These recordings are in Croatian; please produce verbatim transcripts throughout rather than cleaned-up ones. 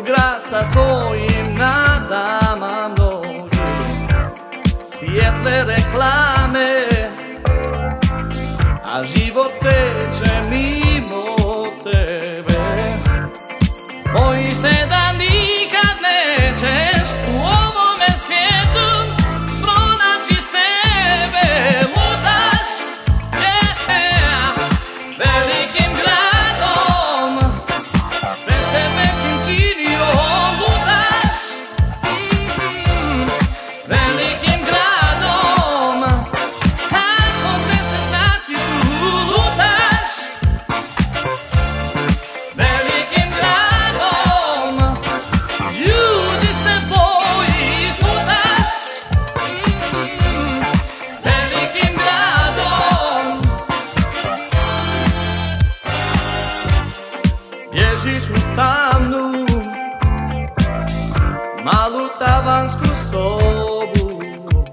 u grad sa svojim nadama mnogim, svijetle reklame, a život teče mimo tebe. Bojiš se da nikad nećeš u ovome svijetu pronaći sebe. Lutaš, yeah, velikim gradom, sve se većim činio. Lutaš, mm, velikim gradom, kako će se snaći tu. Lutaš, velikim gradom, ljudi se boji. Lutaš, mm, velikim gradom, bježiš u tamnu, malu tavansku sobu,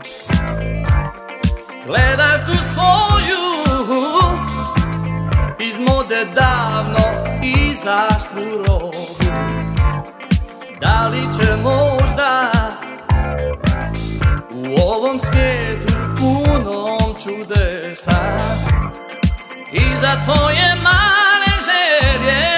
gledaš tu svoju iz mode davno izašlu robu. Da li će možda u ovom svijetu punom čudesa iza tvoje male želje